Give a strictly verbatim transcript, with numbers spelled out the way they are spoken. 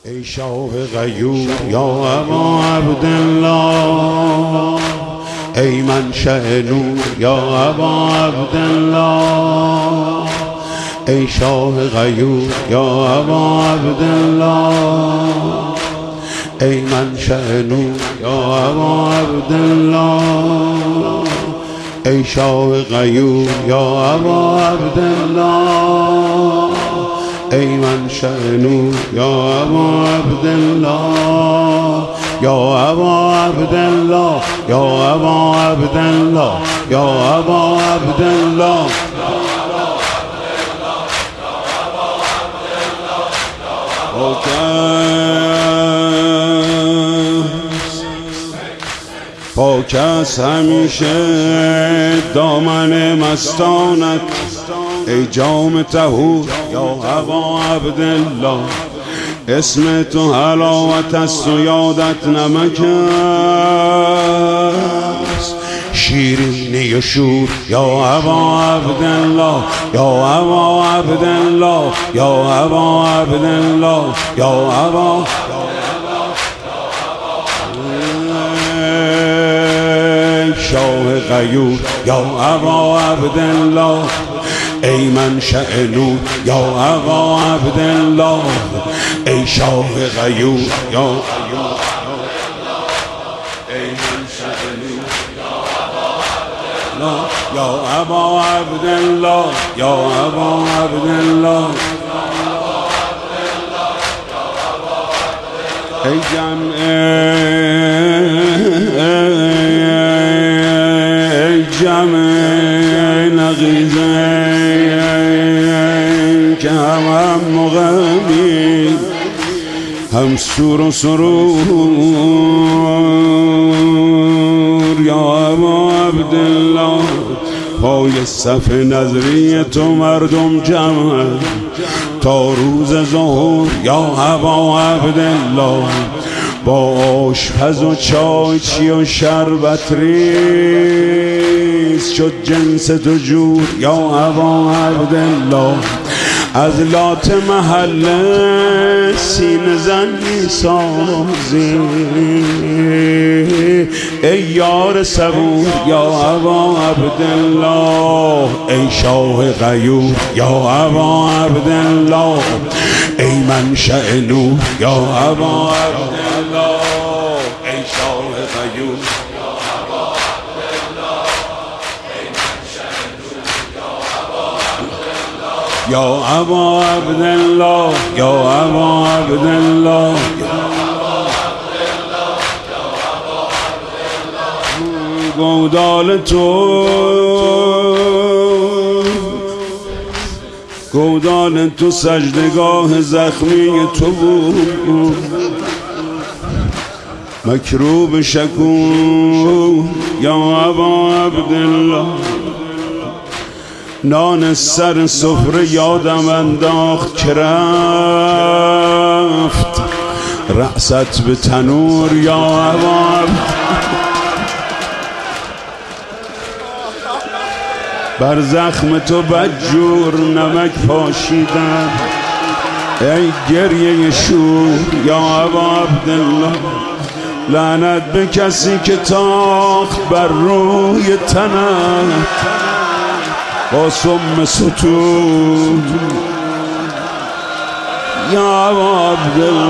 ای شاه غیور یا ابا عبدالله، ای منشأ نور یا ابا عبدالله، ای شاه غیور یا ابا عبدالله، ای منشأ نور یا ابا عبدالله، ای شاه غیور یا ابا عبدالله، ای منشأ نور یا ابا عبدالله، یا ابا عبدالله، یا ابا عبدالله، یا ابا عبدالله. پاک است همیشه دامن مستانت، ای جام طهور یا ابا عبدالله، اسم تو حلاوت است و یادت نمک است، شیرینی و شور یا ابا عبدالله، یا ابا عبدالله، یا ابا عبدالله، یا ابا شاه غیور یا ابا عبدالله، ای منشأ نور یا ابا عبدالله، ای شاه غیور یا ای منشأ نور یا ابا عبدالله، یا ابا عبدالله، ای جمع ای جمع نغیزه که هم هم مغنی هم سور و سرور یا ابا عبدالله، پای صف نظری تو مردم جمع تا روز ظهور یا ابا عبدالله، با آشپز و چای چی و شربت ریز شد جنس تو جور یا ابا عبدالله، از لات محله سینه زن می‌سازی ای یار صبور یا ابا عبدالله، ای شاه غیور یا ابا عبدالله، ای منشأ نور یا ابا عبدالله، ای شاه غیور یا ابا عبدالله، ای منشأ نور یا ابا عبدالله، یا ابا عبدالله، گودال تو گودال تو سجدگاه زخمی تو بود، مکروب شکور یا ابا عبدالله، نان سر سفره یادم انداخت که رفت رأست به تنور یا ابا بر زخم تو بدجور نمک پاشیدن، ای گریه شور یا ابا عبدالله، لعنت به کسی که تاخت بر روی تنت با سم ستون یا ابا عبدالله.